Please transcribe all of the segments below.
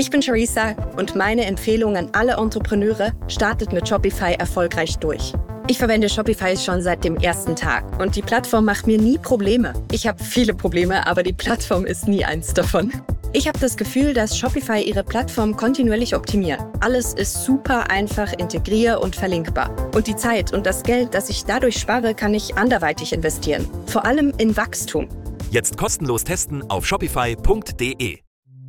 Ich bin Charissa und meine Empfehlung an alle Entrepreneure: startet mit Shopify erfolgreich durch. Ich verwende Shopify schon seit dem ersten Tag und die Plattform macht mir nie Probleme. Ich habe viele Probleme, aber die Plattform ist nie eins davon. Ich habe das Gefühl, dass Shopify ihre Plattform kontinuierlich optimiert. Alles ist super einfach integrier- und verlinkbar. Und die Zeit und das Geld, das ich dadurch spare, kann ich anderweitig investieren. Vor allem in Wachstum. Jetzt kostenlos testen auf shopify.de.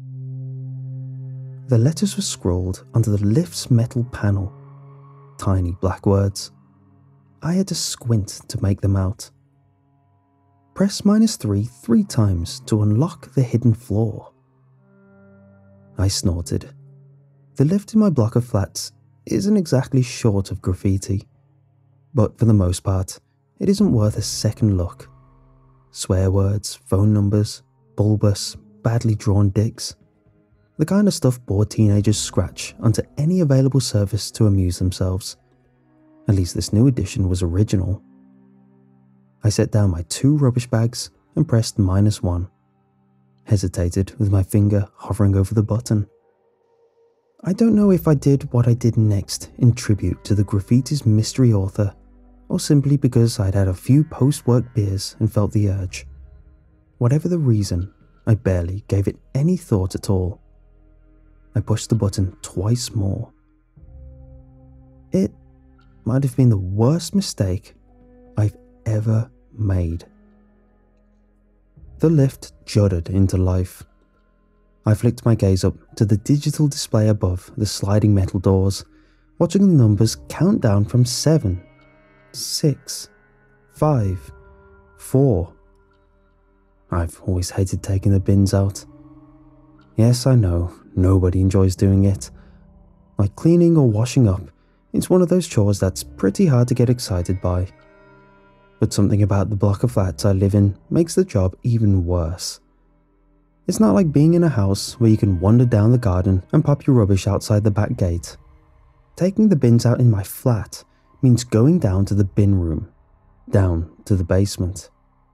The letters were scrawled onto the lift's metal panel. Tiny black words. I had to squint to make them out. Press -3 3 times to unlock the hidden floor. I snorted. The lift in my block of flats isn't exactly short of graffiti, but for the most part, it isn't worth a second look. Swear words, phone numbers, bulbous, badly drawn dicks. The kind of stuff bored teenagers scratch onto any available surface to amuse themselves. At least this new edition was original. I set down my 2 rubbish bags and pressed -1. Hesitated with my finger hovering over the button. I don't know if I did what I did next in tribute to the graffiti's mystery author, or simply because I'd had a few post-work beers and felt the urge. Whatever the reason, I barely gave it any thought at all. I pushed the button twice more. It might have been the worst mistake I've ever made. The lift juddered into life. I flicked my gaze up to the digital display above the sliding metal doors, watching the numbers count down from 7, 6, 5, 4. I've always hated taking the bins out. Yes, I know, nobody enjoys doing it. Like cleaning or washing up, it's one of those chores that's pretty hard to get excited by. But something about the block of flats I live in makes the job even worse. It's not like being in a house where you can wander down the garden and pop your rubbish outside the back gate. Taking the bins out in my flat means going down to the bin room, down to the basement.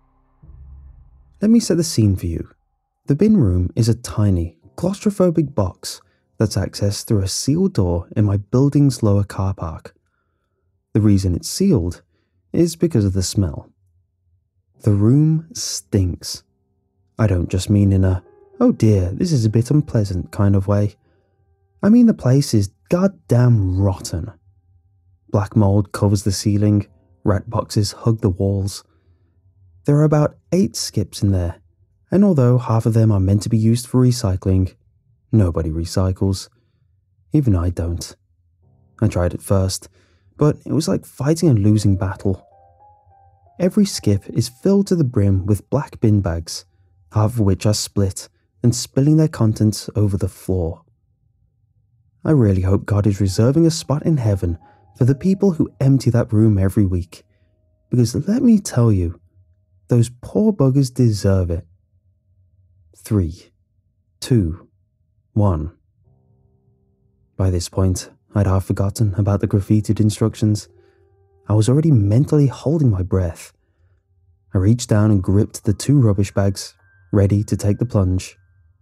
Let me set the scene for you. The bin room is a tiny, claustrophobic box that's accessed through a sealed door in my building's lower car park. The reason it's sealed is because of the smell. The room stinks. I don't just mean in a, oh dear, this is a bit unpleasant kind of way. I mean the place is goddamn rotten. Black mold covers the ceiling, rat boxes hug the walls. There are about 8 skips in there, and although half of them are meant to be used for recycling, nobody recycles. Even I don't. I tried at first, but it was like fighting a losing battle. Every skip is filled to the brim with black bin bags, half of which are split and spilling their contents over the floor. I really hope God is reserving a spot in heaven for the people who empty that room every week, because let me tell you, those poor buggers deserve it. 3, 2, 1. By this point, I'd half forgotten about the graffitied instructions. I was already mentally holding my breath. I reached down and gripped the 2 rubbish bags, ready to take the plunge.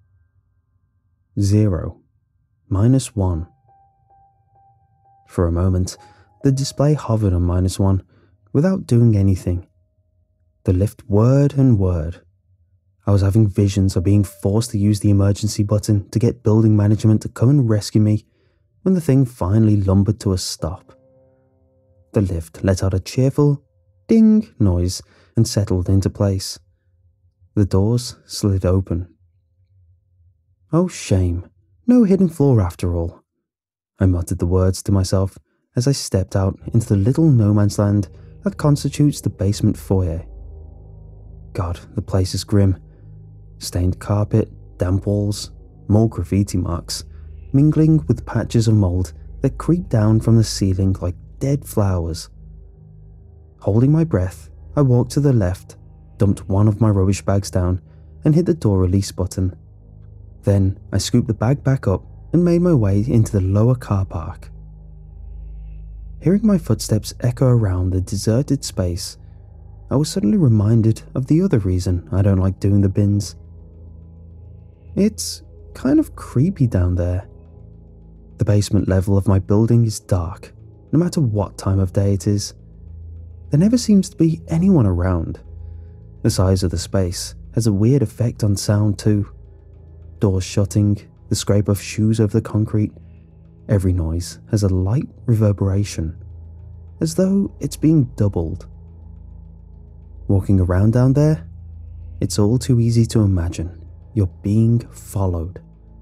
0, -1. For a moment, the display hovered on -1 without doing anything. The lift whirred and whirred. I was having visions of being forced to use the emergency button to get building management to come and rescue me when the thing finally lumbered to a stop. The lift let out a cheerful ding noise and settled into place. The doors slid open. Oh shame, no hidden floor after all. I muttered the words to myself as I stepped out into the little no man's land that constitutes the basement foyer. God, the place is grim. Stained carpet, damp walls, more graffiti marks, mingling with patches of mold that creep down from the ceiling like dead flowers. Holding my breath, I walked to the left, dumped one of my rubbish bags down, and hit the door release button. Then I scooped the bag back up and made my way into the lower car park. Hearing my footsteps echo around the deserted space, I was suddenly reminded of the other reason I don't like doing the bins. It's kind of creepy down there. The basement level of my building is dark, no matter what time of day it is. There never seems to be anyone around. The size of the space has a weird effect on sound too. Doors shutting, the scrape of shoes over the concrete. Every noise has a light reverberation, as though it's being doubled. Walking around down there, it's all too easy to imagine you're being followed.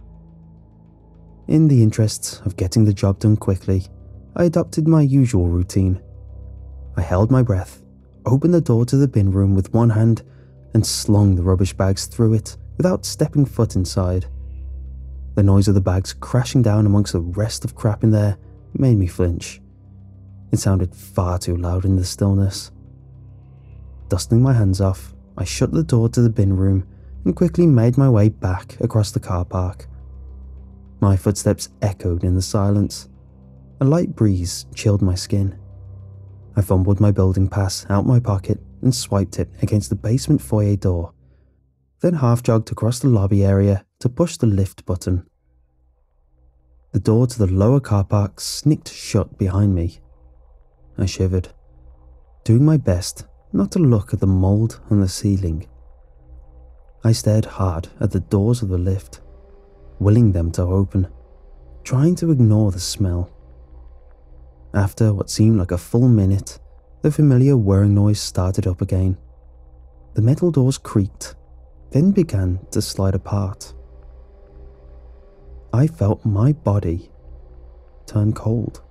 In the interests of getting the job done quickly, I adopted my usual routine. I held my breath, opened the door to the bin room with one hand, and slung the rubbish bags through it without stepping foot inside. The noise of the bags crashing down amongst the rest of crap in there made me flinch. It sounded far too loud in the stillness. Dusting my hands off, I shut the door to the bin room and quickly made my way back across the car park. My footsteps echoed in the silence. A light breeze chilled my skin. I fumbled my building pass out my pocket and swiped it against the basement foyer door, then half-jogged across the lobby area to push the lift button. The door to the lower car park snicked shut behind me. I shivered, doing my best not to look at the mould on the ceiling. I stared hard at the doors of the lift, willing them to open, trying to ignore the smell. After what seemed like a full minute, the familiar whirring noise started up again. The metal doors creaked, then began to slide apart. I felt my body turn cold.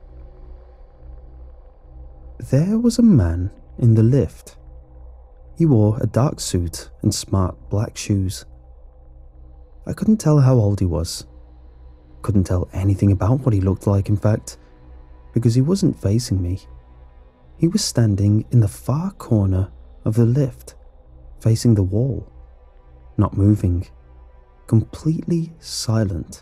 There was a man in the lift. He wore a dark suit and smart black shoes. I couldn't tell how old he was. Couldn't tell anything about what he looked like, in fact, because he wasn't facing me. He was standing in the far corner of the lift, facing the wall, not moving, completely silent.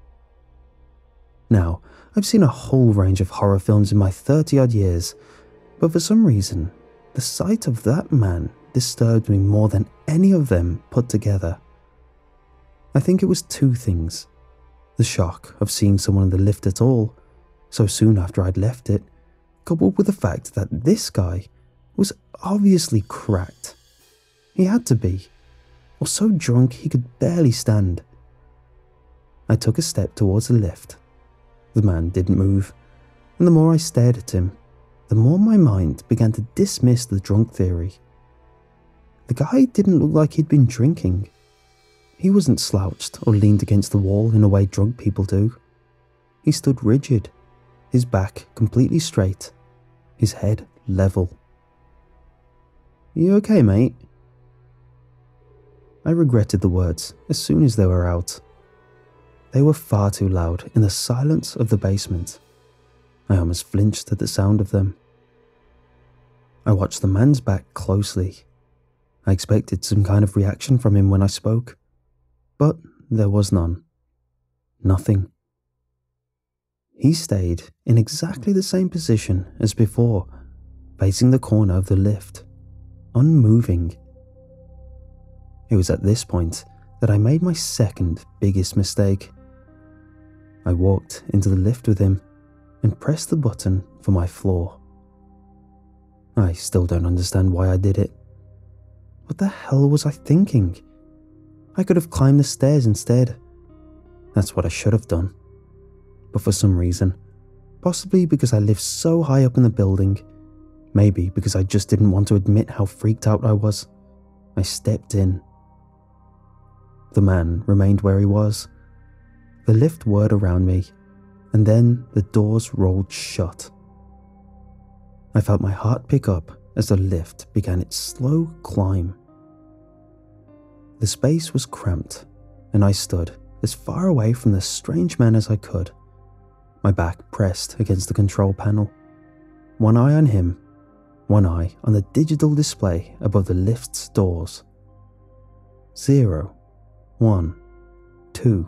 Now, I've seen a whole range of horror films in my 30-odd years, but for some reason, the sight of that man disturbed me more than any of them put together. I think it was two things: the shock of seeing someone in the lift at all, so soon after I'd left it, coupled with the fact that this guy was obviously cracked. He had to be, or so drunk he could barely stand. I took a step towards the lift. The man didn't move, and the more I stared at him, the more my mind began to dismiss the drunk theory. The guy didn't look like he'd been drinking. He wasn't slouched or leaned against the wall in a way drunk people do. He stood rigid, his back completely straight, his head level. "You okay, mate?" I regretted the words as soon as they were out. They were far too loud in the silence of the basement. I almost flinched at the sound of them. I watched the man's back closely. I expected some kind of reaction from him when I spoke, but there was none. Nothing. He stayed in exactly the same position as before, facing the corner of the lift, unmoving. It was at this point that I made my second biggest mistake. I walked into the lift with him and pressed the button for my floor. I still don't understand why I did it. What the hell was I thinking? I could have climbed the stairs instead. That's what I should have done. But for some reason, possibly because I lived so high up in the building, maybe because I just didn't want to admit how freaked out I was, I stepped in. The man remained where he was. The lift whirred around me, and then the doors rolled shut. I felt my heart pick up as the lift began its slow climb. The space was cramped, and I stood as far away from the strange man as I could, my back pressed against the control panel, one eye on him, one eye on the digital display above the lift's doors. 0, 1, 2.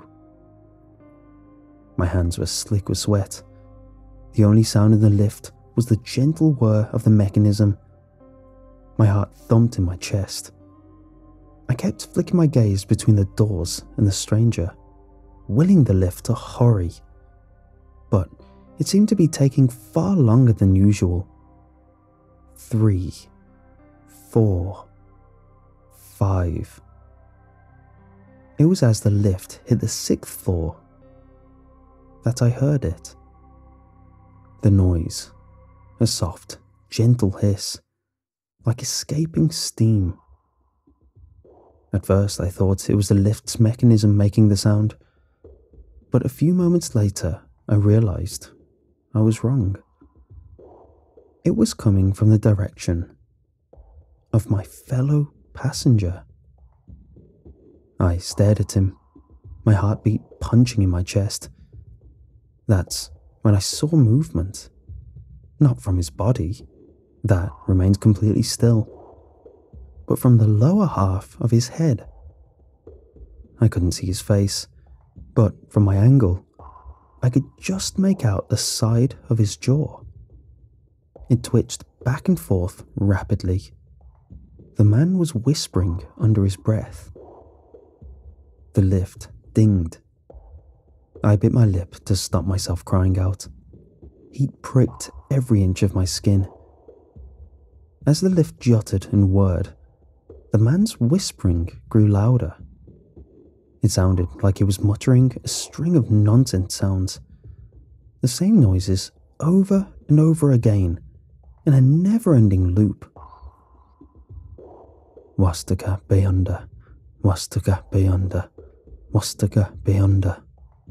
My hands were slick with sweat. The only sound in the lift was the gentle whir of the mechanism. My heart thumped in my chest. I kept flicking my gaze between the doors and the stranger, willing the lift to hurry. But it seemed to be taking far longer than usual. 3, 4, 5. It was as the lift hit the 6th floor that I heard it. The noise, a soft, gentle hiss, like escaping steam. At first I thought it was the lift's mechanism making the sound, but a few moments later I realized I was wrong. It was coming from the direction of my fellow passenger. I stared at him, my heartbeat punching in my chest. That's when I saw movement. Not from his body, that remained completely still, but from the lower half of his head. I couldn't see his face, but from my angle, I could just make out the side of his jaw. It twitched back and forth rapidly. The man was whispering under his breath. The lift dinged. I bit my lip to stop myself crying out. Heat pricked every inch of my skin. As the lift jutted and whirred, the man's whispering grew louder. It sounded like he was muttering a string of nonsense sounds. The same noises over and over again in a never-ending loop. Wastaga Beyonder, Wastaga Beyonder, Wastaga Beyonder.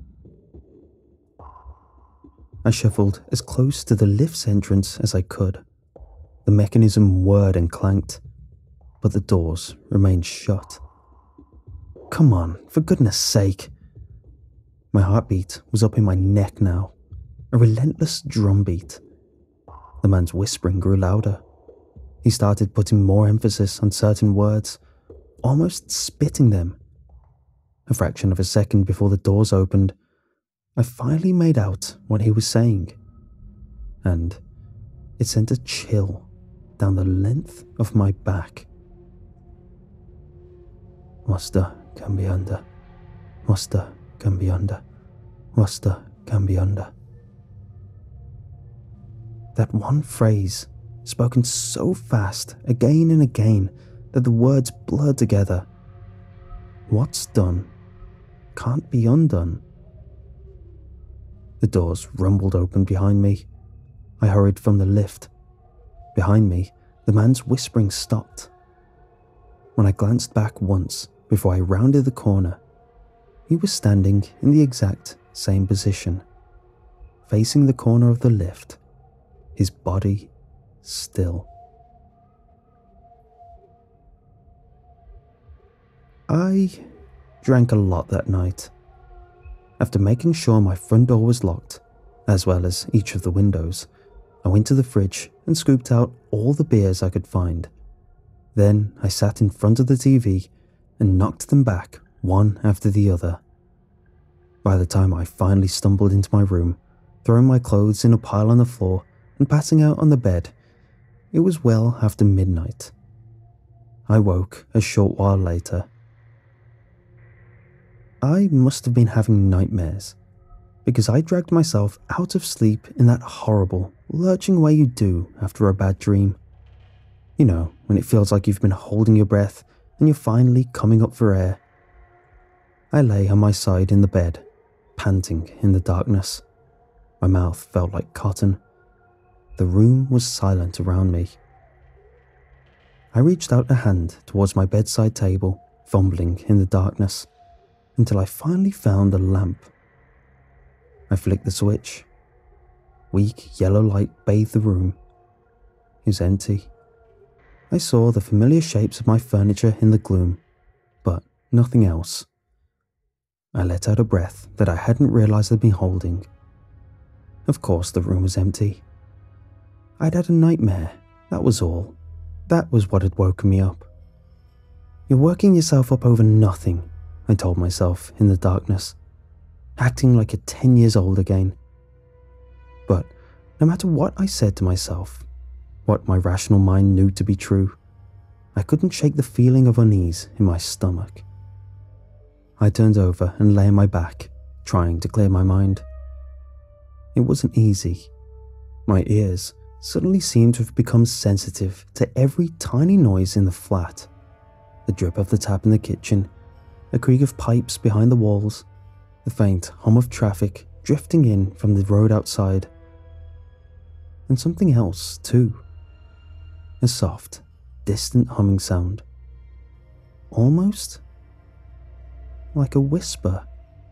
I shuffled as close to the lift's entrance as I could. The mechanism whirred and clanked, but the doors remained shut. Come on, for goodness sake. My heartbeat was up in my neck now, a relentless drumbeat. The man's whispering grew louder. He started putting more emphasis on certain words, almost spitting them. A fraction of a second before the doors opened, I finally made out what he was saying, and it sent a chill down the length of my back. Wasta Cambianda, Wasta Cambianda, Wasta Cambianda. That one phrase, spoken so fast again and again that the words blurred together. What's done can't be undone. The doors rumbled open behind me. I hurried from the lift. Behind me, the man's whispering stopped. When I glanced back once before I rounded the corner, he was standing in the exact same position, facing the corner of the lift, his body still. I drank a lot that night. After making sure my front door was locked, as well as each of the windows, I went to the fridge and scooped out all the beers I could find. Then I sat in front of the TV and knocked them back one after the other. By the time I finally stumbled into my room, throwing my clothes in a pile on the floor and passing out on the bed, it was well after midnight. I woke a short while later. I must have been having nightmares, because I dragged myself out of sleep in that horrible, lurching way you do after a bad dream. You know, when it feels like you've been holding your breath and you're finally coming up for air. I lay on my side in the bed, panting in the darkness. My mouth felt like cotton. The room was silent around me. I reached out a hand towards my bedside table, fumbling in the darkness, until I finally found a lamp. I flicked the switch. Weak yellow light bathed the room. It was empty. I saw the familiar shapes of my furniture in the gloom, but nothing else. I let out a breath that I hadn't realized I'd been holding. Of course the room was empty. I'd had a nightmare, that was all. That was what had woken me up. You're working yourself up over nothing, I told myself in the darkness, acting like you're 10 years old again. But no matter what I said to myself, what my rational mind knew to be true, I couldn't shake the feeling of unease in my stomach. I turned over and lay on my back, trying to clear my mind. It wasn't easy. My ears suddenly seemed to have become sensitive to every tiny noise in the flat. The drip of the tap in the kitchen, a creak of pipes behind the walls, the faint hum of traffic drifting in from the road outside. And something else, too. A soft, distant humming sound. Almost like a whisper.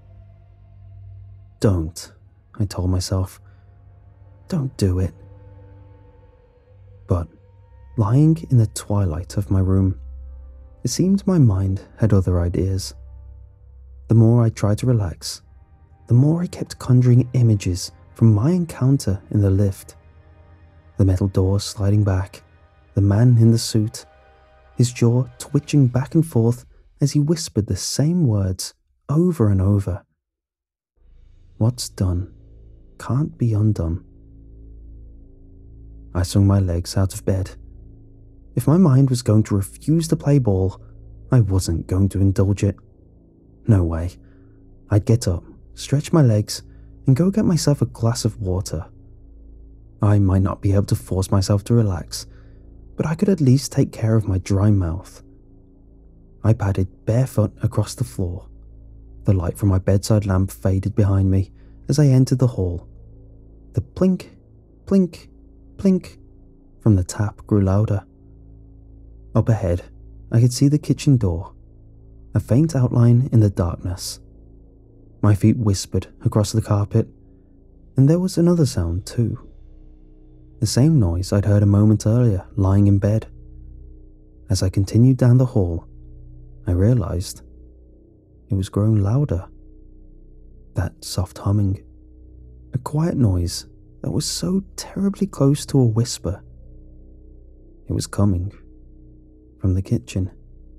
Don't, I told myself. Don't do it. But, lying in the twilight of my room, it seemed my mind had other ideas. The more I tried to relax, the more I kept conjuring images from my encounter in the lift. The metal door sliding back, the man in the suit, his jaw twitching back and forth as he whispered the same words over and over. What's done can't be undone. I swung my legs out of bed. If my mind was going to refuse to play ball, I wasn't going to indulge it. No way. I'd get up, stretch my legs, and go get myself a glass of water. I might not be able to force myself to relax, but I could at least take care of my dry mouth. I padded barefoot across the floor. The light from my bedside lamp faded behind me as I entered the hall. The plink, plink, plink from the tap grew louder. Up ahead, I could see the kitchen door, a faint outline in the darkness. My feet whispered across the carpet, and there was another sound too. The same noise I'd heard a moment earlier lying in bed. As I continued down the hall, I realized it was growing louder. That soft humming, a quiet noise that was so terribly close to a whisper. It was coming from the kitchen.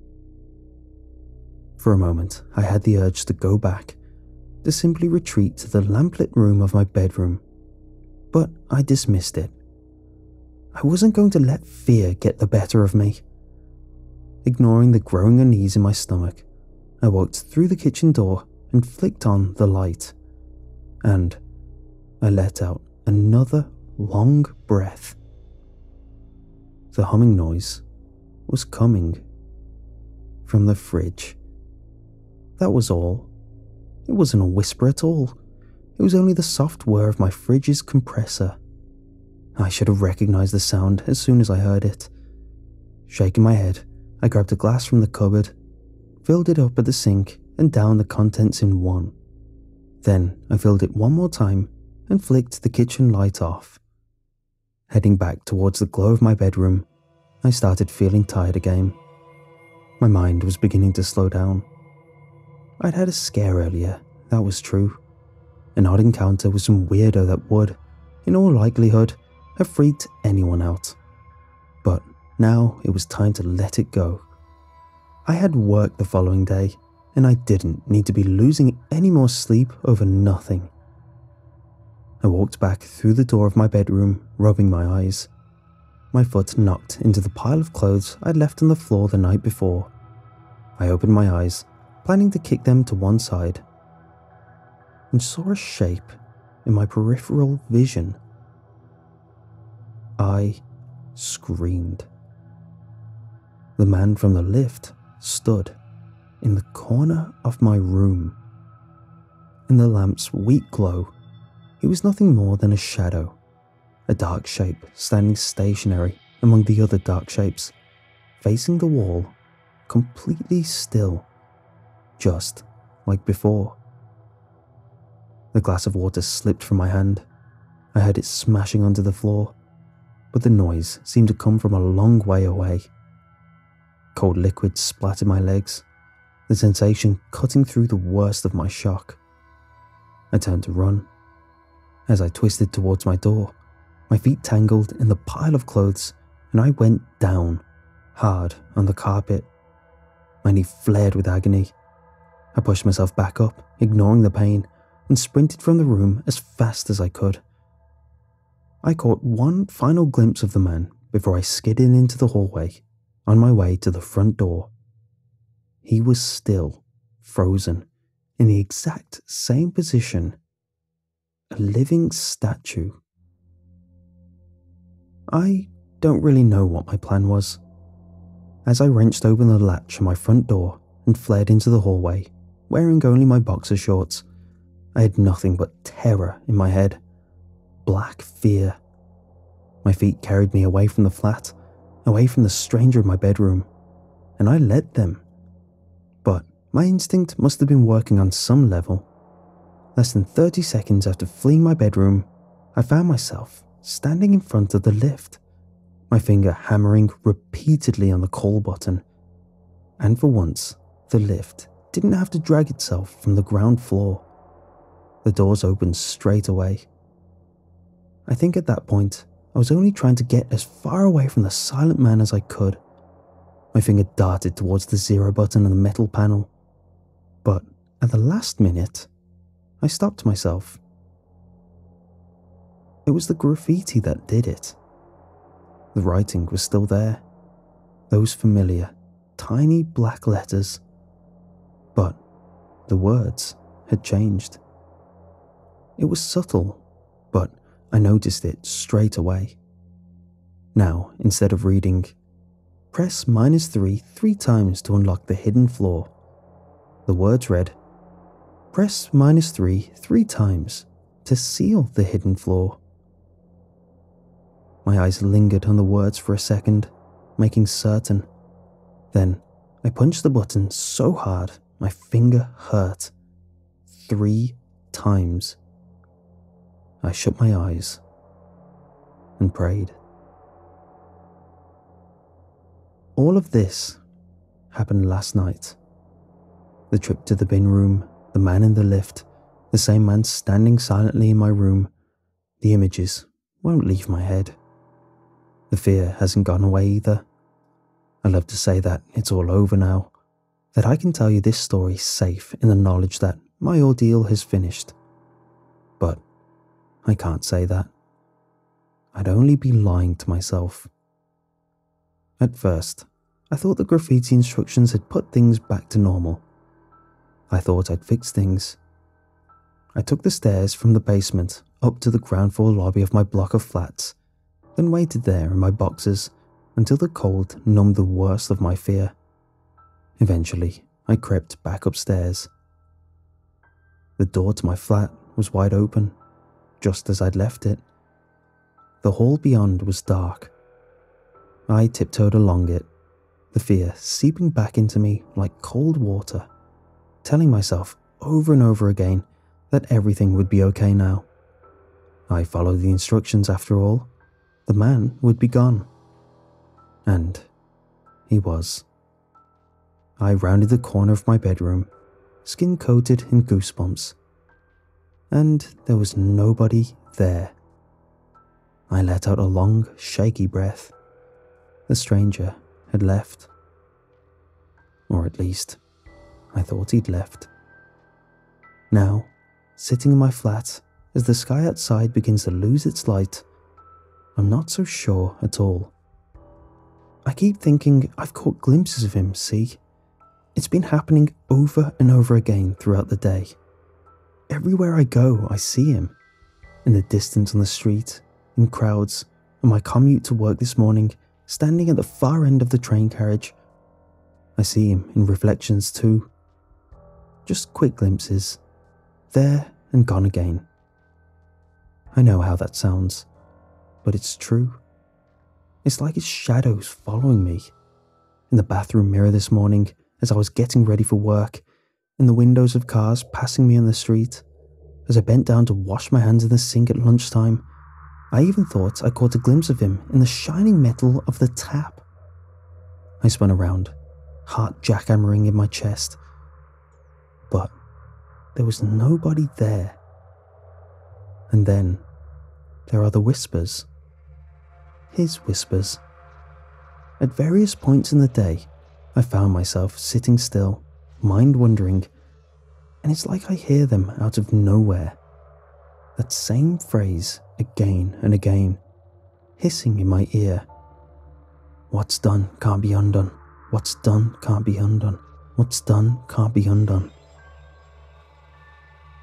For a moment, I had the urge to go back, to simply retreat to the lamplit room of my bedroom, but I dismissed it. I wasn't going to let fear get the better of me. Ignoring the growing unease in my stomach, I walked through the kitchen door and flicked on the light. And I let out another long breath. The humming noise was coming from the fridge. That was all. It wasn't a whisper at all. It was only the soft whir of my fridge's compressor. I should have recognized the sound as soon as I heard it. Shaking my head, I grabbed a glass from the cupboard, filled it up at the sink, and downed the contents in one. Then I filled it one more time and flicked the kitchen light off. Heading back towards the glow of my bedroom, I started feeling tired again. My mind was beginning to slow down. I'd had a scare earlier, that was true. An odd encounter with some weirdo that would, in all likelihood, have freaked anyone out. But now it was time to let it go. I had work the following day, and I didn't need to be losing any more sleep over nothing. I walked back through the door of my bedroom, rubbing my eyes. My foot knocked into the pile of clothes I'd left on the floor the night before. I opened my eyes, planning to kick them to one side, and saw a shape in my peripheral vision. I screamed. The man from the lift stood in the corner of my room. In the lamp's weak glow, he was nothing more than a shadow, a dark shape standing stationary among the other dark shapes, facing the wall, completely still, just like before. The glass of water slipped from my hand. I heard it smashing onto the floor, but the noise seemed to come from a long way away. Cold liquid splattered my legs, the sensation cutting through the worst of my shock. I turned to run. As I twisted towards my door, my feet tangled in the pile of clothes, and I went down, hard on the carpet. My knee flared with agony. I pushed myself back up, ignoring the pain, and sprinted from the room as fast as I could. I caught one final glimpse of the man before I skidded into the hallway, on my way to the front door. He was still frozen in the exact same position. A living statue. I don't really know what my plan was. As I wrenched open the latch of my front door and fled into the hallway, wearing only my boxer shorts, I had nothing but terror in my head. Black fear. My feet carried me away from the flat, away from the stranger in my bedroom, and I led them. But my instinct must have been working on some level. Less than 30 seconds after fleeing my bedroom, I found myself standing in front of the lift, my finger hammering repeatedly on the call button. And for once, the lift didn't have to drag itself from the ground floor. The doors opened straight away. I think at that point, I was only trying to get as far away from the silent man as I could. My finger darted towards the 0 button on the metal panel. But at the last minute, I stopped myself. It was the graffiti that did it. The writing was still there. Those familiar, tiny black letters. But the words had changed. It was subtle, but I noticed it straight away. Now, instead of reading, "Press -3 3 times to unlock the hidden floor," the words read, "Press -3 3 times to seal the hidden floor." My eyes lingered on the words for a second, making certain. Then I punched the button so hard my finger hurt. 3 times. I shut my eyes and prayed. All of this happened last night. The trip to the bin room, the man in the lift, the same man standing silently in my room. The images won't leave my head. The fear hasn't gone away either. I love to say that it's all over now, that I can tell you this story safe in the knowledge that my ordeal has finished. But I can't say that. I'd only be lying to myself. At first, I thought the graffiti instructions had put things back to normal. I thought I'd fix things. I took the stairs from the basement up to the ground floor lobby of my block of flats, then waited there in my boxers until the cold numbed the worst of my fear. Eventually, I crept back upstairs. The door to my flat was wide open, just as I'd left it. The hall beyond was dark. I tiptoed along it, the fear seeping back into me like cold water, telling myself over and over again that everything would be okay now. I followed the instructions after all. The man would be gone. And he was. I rounded the corner of my bedroom, skin coated in goosebumps. And there was nobody there. I let out a long, shaky breath. The stranger had left. Or at least, I thought he'd left. Now, sitting in my flat, as the sky outside begins to lose its light, I'm not so sure at all. I keep thinking I've caught glimpses of him, see? It's been happening over and over again throughout the day. Everywhere I go, I see him. In the distance on the street, in crowds, on my commute to work this morning, standing at the far end of the train carriage. I see him in reflections too. Just quick glimpses. There and gone again. I know how that sounds, but it's true. It's like his shadows following me. In the bathroom mirror this morning, as I was getting ready for work, in the windows of cars passing me on the street, as I bent down to wash my hands in the sink at lunchtime, I even thought I caught a glimpse of him in the shining metal of the tap. I spun around, heart jackhammering in my chest. But there was nobody there. And then there are the whispers. His whispers. At various points in the day, I found myself sitting still, mind wandering, and it's like I hear them out of nowhere. That same phrase again and again, hissing in my ear. What's done can't be undone. What's done can't be undone. What's done can't be undone.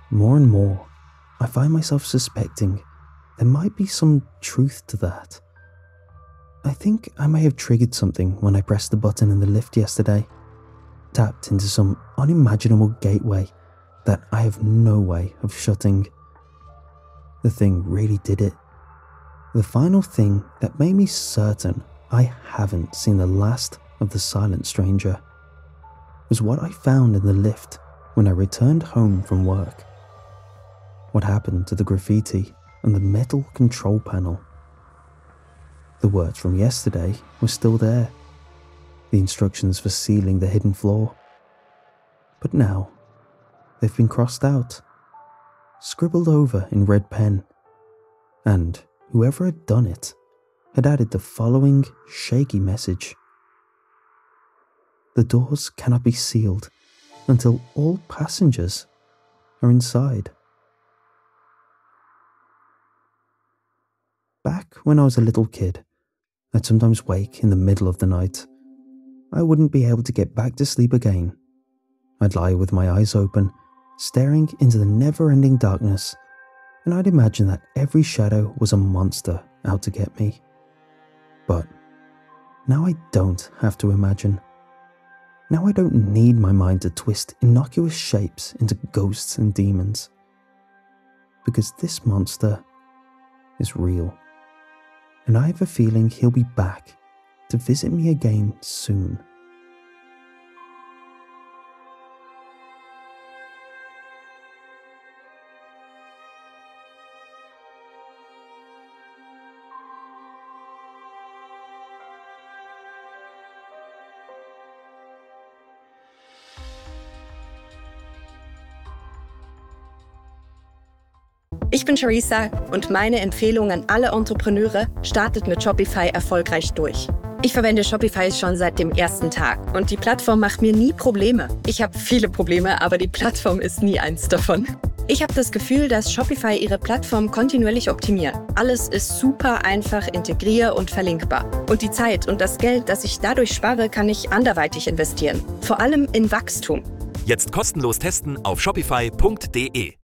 more and more, I find myself suspecting there might be some truth to that. I think I may have triggered something when I pressed the button in the lift yesterday, tapped into some unimaginable gateway that I have no way of shutting. The thing really did it. The final thing that made me certain I haven't seen the last of the silent stranger was what I found in the lift when I returned home from work. What happened to the graffiti and the metal control panel? The words from yesterday were still there, the instructions for sealing the hidden floor. But now, they've been crossed out, scribbled over in red pen, and whoever had done it had added the following shaky message: the doors cannot be sealed until all passengers are inside. Back when I was a little kid, I'd sometimes wake in the middle of the night. I wouldn't be able to get back to sleep again. I'd lie with my eyes open, staring into the never-ending darkness, and I'd imagine that every shadow was a monster out to get me. But now I don't have to imagine. Now I don't need my mind to twist innocuous shapes into ghosts and demons. Because this monster is real. And I have a feeling he'll be back to visit me again soon. Ich bin Charissa und meine Empfehlung an alle Entrepreneure: startet mit Shopify erfolgreich durch. Ich verwende Shopify schon seit dem ersten Tag und die Plattform macht mir nie Probleme. Ich habe viele Probleme, aber die Plattform ist nie eins davon. Ich habe das Gefühl, dass Shopify ihre Plattform kontinuierlich optimiert. Alles ist super einfach integrier- und verlinkbar. Und die Zeit und das Geld, das ich dadurch spare, kann ich anderweitig investieren. Vor allem in Wachstum. Jetzt kostenlos testen auf shopify.de.